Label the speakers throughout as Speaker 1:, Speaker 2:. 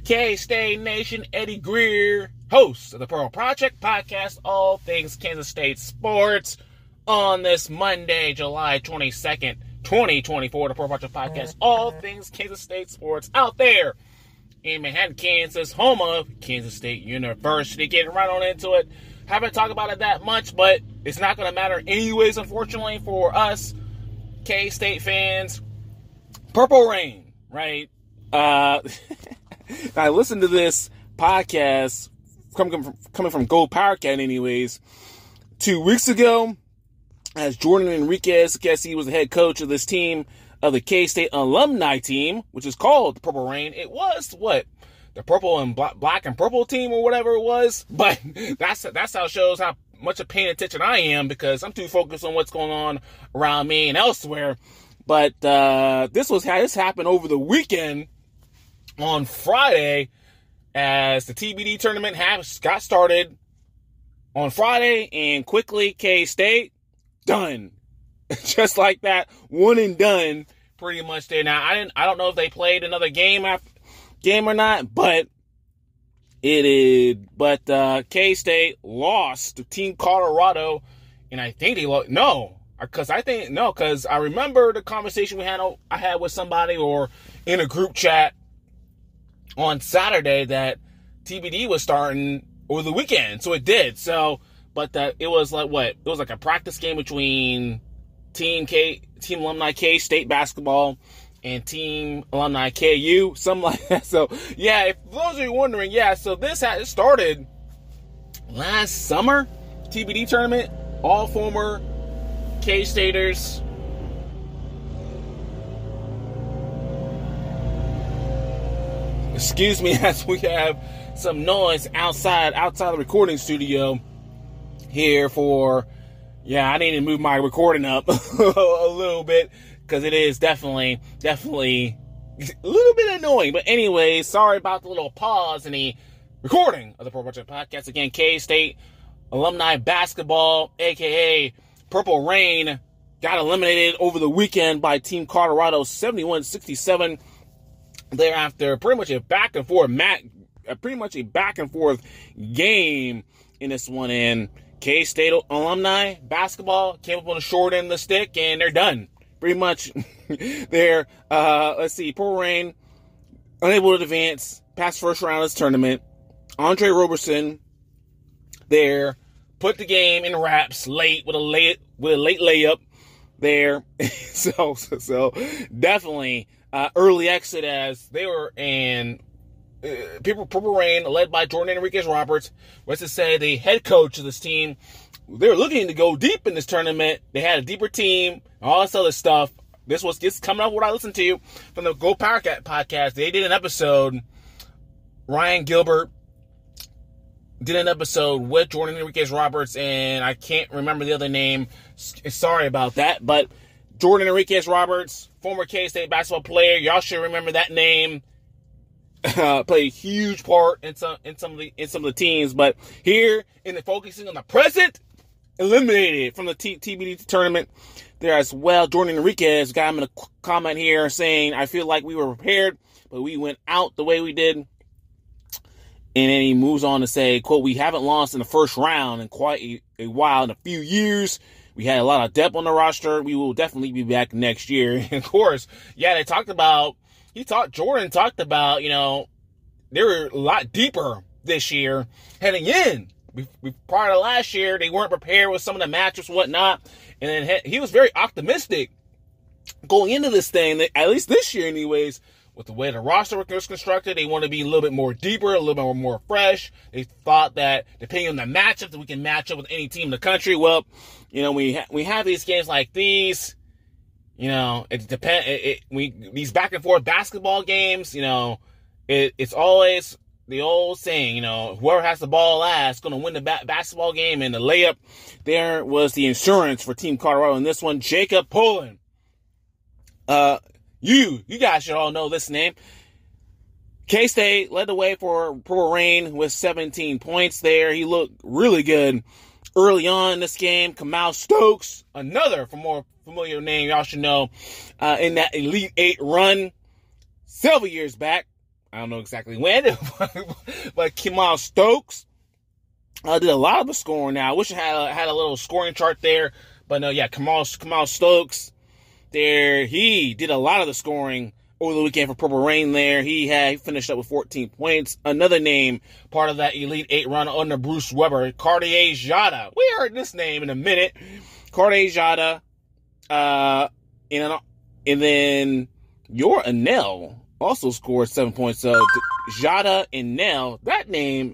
Speaker 1: K-State Nation, Eddie Greer, host of the Pearl Project podcast, all things Kansas State sports, on this Monday, July 22nd, 2024, the Pearl Project podcast, all things Kansas State sports out there in Manhattan, Kansas, home of Kansas State University. Getting right on into it. Haven't talked about it that much, but it's not going to matter anyways, unfortunately, for us K-State fans. Purple Rain, right? I listened to this podcast coming from Gold Power Cat anyways 2 weeks ago as Jordan Enriquez, I guess he was the head coach of this team, of the K-State alumni team, which is called the Purple Rain. It was the purple and black and purple team or whatever it was, but that's how it shows how much of paying attention I am, because I'm too focused on what's going on around me and elsewhere. But this happened over the weekend on Friday, as the TBD tournament got started on Friday, and quickly K-State done, just like that, one and done, pretty much there. Now I don't know if they played another game or not, but K-State lost to Team Colorado, and I think they lost. Because I remember the conversation I had with somebody or in a group chat on Saturday that TBD was starting over the weekend, so it did. So, but it was like what? It was like a practice game between Team Alumni K-State basketball and Team Alumni KU, something like that. So, yeah, if those of you wondering, so this started last summer, TBD tournament, all former K-Staters. Excuse me as we have some noise outside the recording studio here I need to move my recording up a little bit, because it is definitely a little bit annoying. But anyway, sorry about the little pause in the recording of the Pearl Project podcast. Again, K-State alumni basketball, aka Purple Rain, got eliminated over the weekend by Team Colorado 71-67. Thereafter, pretty much a back and forth game in this one, and K-State alumni basketball came up on the short end of the stick, and they're done. Pretty much, they're, Purple Rain, unable to advance past first round of this tournament. Andre Roberson there put the game in wraps late with a late layup there. so definitely early exit, as they were in Purple Rain, led by Jordan Enriquez Roberts, was to say the head coach of this team. They were looking to go deep in this tournament. They had a deeper team, all this other stuff. This was just coming up what I listened to from the Go Power Cat podcast. They did an episode. Ryan Gilbert did an episode with Jordan Enriquez Roberts, and I can't remember the other name. Sorry about that. But Jordan Enriquez Roberts, former K-State basketball player. Y'all should remember that name. Played a huge part in some of the teams. But here, in the focusing on the present, eliminated from the TBD tournament there as well. Jordan Enriquez got him in a comment here saying, "I feel like we were prepared, but we went out the way we did." And then he moves on to say, quote, "We haven't lost in the first round in quite a while, in a few years. We had a lot of depth on the roster. We will definitely be back next year." And of course, Jordan talked about, they were a lot deeper this year heading in. Prior to last year, they weren't prepared with some of the matchups and whatnot. And then he was very optimistic going into this thing, at least this year anyways, with the way the roster was constructed. They want to be a little bit more deeper, a little bit more fresh. They thought that depending on the matchup, that we can match up with any team in the country. Well, we have these games like these. It depends. These back and forth basketball games. It's always the old saying. Whoever has the ball last is going to win the basketball game. And the layup there was the insurance for Team Colorado in this one. Jacob Pullen. You guys should all know this name. K-State led the way for Purple Rain with 17 points there. He looked really good early on in this game. Kamal Stokes, another more familiar name y'all should know, in that Elite Eight run several years back. I don't know exactly when, but Kemal Stokes did a lot of the scoring now. I wish I had a little scoring chart there, but no, yeah, Kemal Stokes there, he did a lot of the scoring over the weekend for Purple Rain there. He finished up with 14 points. Another name, part of that Elite 8 run under Bruce Weber, Cartier Jada. We heard this name in a minute. Cartier Jada. And then your Anel also scored 7 points. So Jada and Nell, that name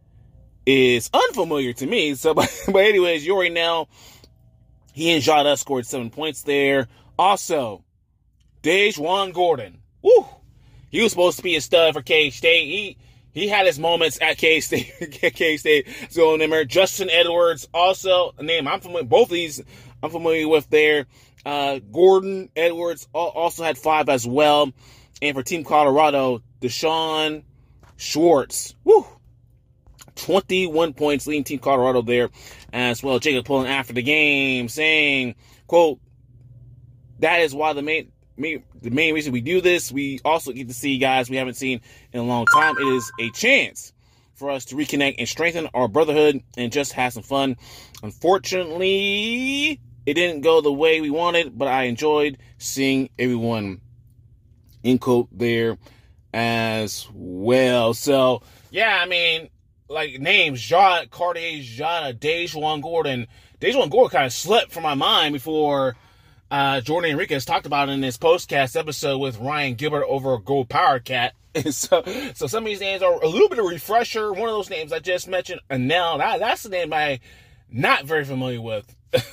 Speaker 1: is unfamiliar to me. So, but anyways, Yori Nell, he and Jada scored 7 points there. Also, Dejuan Gordon. Woo! He was supposed to be a stud for K-State. He had his moments at K-State. So remember, Justin Edwards, also a name I'm familiar. Both of these I'm familiar with there. Gordon Edwards also had 5 as well. And for Team Colorado, Deshaun Schwartz. Woo! 21 points leading Team Colorado there as well. Jacob Pullen after the game saying, quote, that is why the main reason we do this. We also get to see guys we haven't seen in a long time. It is a chance for us to reconnect and strengthen our brotherhood and just have some fun. Unfortunately, it didn't go the way we wanted, but I enjoyed seeing everyone, in quote, there as well. So, yeah, I mean, like names, Cartier Jada, Dejuan Gordon. Dejuan Gordon kind of slipped from my mind before Jordan Enriquez talked about it in his postcast episode with Ryan Gilbert over Gold Power Cat. So some of these names are a little bit of a refresher. One of those names I just mentioned, Anel, that's the name I'm not very familiar with,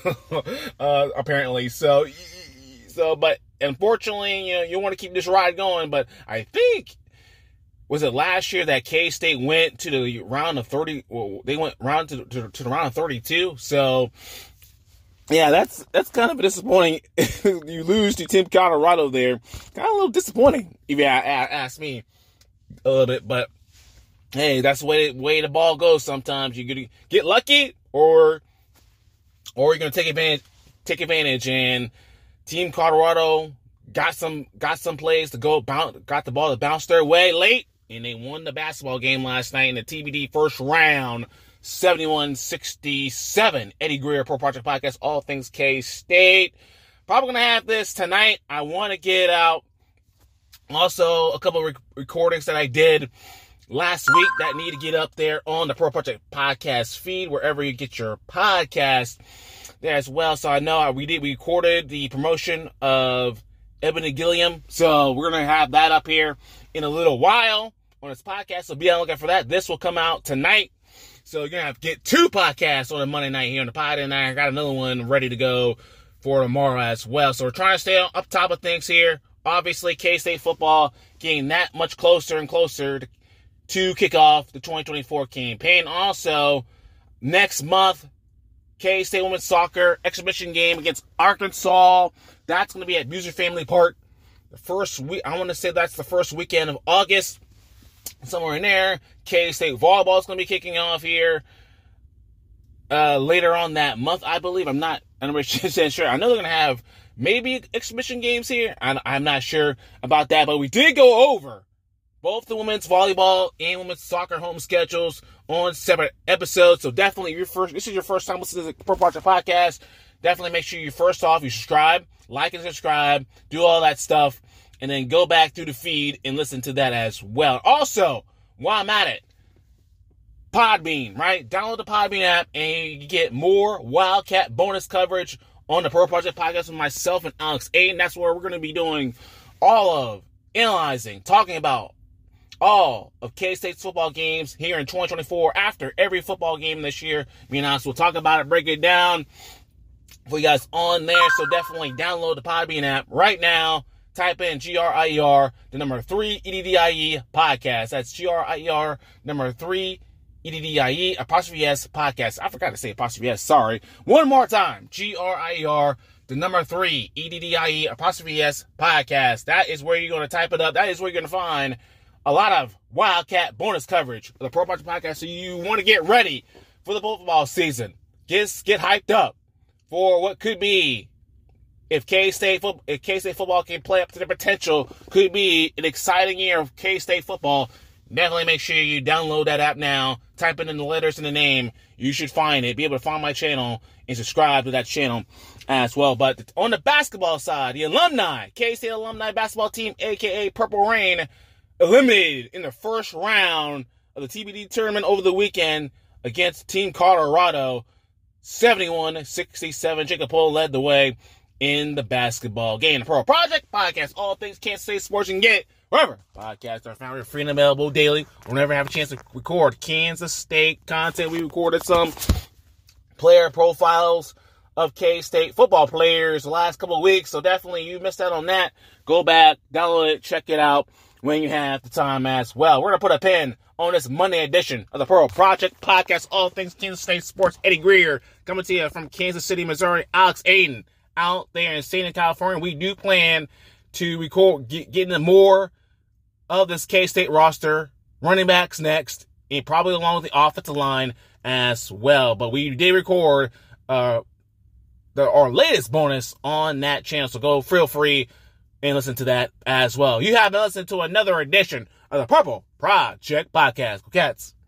Speaker 1: apparently. So, but unfortunately, you want to keep this ride going. But I think, was it last year that K-State went to the round of 30? Well, they went round to the round of 32. So, yeah, that's kind of disappointing. You lose to Team Colorado there. Kind of a little disappointing, if you ask me a little bit. But, hey, that's the way the ball goes sometimes. You're going to get lucky or you're going to take advantage. And Team Colorado got some plays to go, got the ball to bounce their way late. And they won the basketball game last night in the TBD first round. 71-67. Eddie Greer, Pro Project Podcast, all things K-State. Probably going to have this tonight. I want to get out also a couple of recordings that I did last week that need to get up there on the Pro Project Podcast feed, wherever you get your podcast there as well. So I know we recorded the promotion of Ebony Gilliam. So we're going to have that up here in a little while on this podcast. So be on the lookout for that. This will come out tonight. So you're going to have to get 2 podcasts on a Monday night here on the pod, and I got another one ready to go for tomorrow as well. So we're trying to stay up top of things here. Obviously, K-State football getting that much closer and closer to kick off the 2024 campaign. Also, next month, K-State women's soccer exhibition game against Arkansas. That's going to be at Buser Family Park. The first week, I want to say that's the first weekend of August. Somewhere in there. K-State volleyball is going to be kicking off here later on that month, I believe. I'm not 100% sure. I know they're going to have maybe exhibition games here. I'm not sure about that, but we did go over both the women's volleyball and women's soccer home schedules on separate episodes. So definitely, this is your first time listening to the Pro Project Podcast. Definitely make sure you subscribe, like and subscribe, do all that stuff. And then go back through the feed and listen to that as well. Also, while I'm at it, Podbean, right? Download the Podbean app and you get more Wildcat bonus coverage on the Pro Project Podcast with myself and Alex Aiden. That's where we're going to be doing all of analyzing, talking about all of K-State's football games here in 2024 after every football game this year. Me and Alex will talk about it, break it down for you guys on there. So definitely download the Podbean app right now. Type in GRIER, the number 3 EDDIE podcast. That's GRIER, number 3 EDDIE, apostrophe S podcast. I forgot to say apostrophe S, sorry. One more time. GRIER, the number 3 EDDIE, apostrophe S podcast. That is where you're going to type it up. That is where you're going to find a lot of Wildcat bonus coverage of the Pro Project Podcast. So you want to get ready for the football season. Get hyped up for what could be if K-State football can play up to their potential, could be an exciting year of K-State football. Definitely make sure you download that app now. Type in the letters in the name. You should find it. Be able to find my channel and subscribe to that channel as well. But on the basketball side, the alumni, K-State alumni basketball team, a.k.a. Purple Rain, eliminated in the first round of the TBD tournament over the weekend against Team Colorado. 71-67. Jacob Pohl led the way in the basketball game. The Pearl Project Podcast, all things Kansas State sports you can get wherever podcasts are found. We're free and available daily. Whenever I have a chance to record Kansas State content, we recorded some player profiles of K-State football players the last couple of weeks. So definitely, you missed out on that. Go back, download it, check it out when you have the time as well. We're going to put a pin on this Monday edition of the Pearl Project Podcast, all things Kansas State sports. Eddie Greer coming to you from Kansas City, Missouri. Alex Aiden out there in St. California. We do plan to record, getting more of this K-State roster, running backs next, and probably along with the offensive line as well. But we did record our latest bonus on that channel, so go feel free and listen to that as well. You have been listening to another edition of the Purple Project Podcast. Go Cats.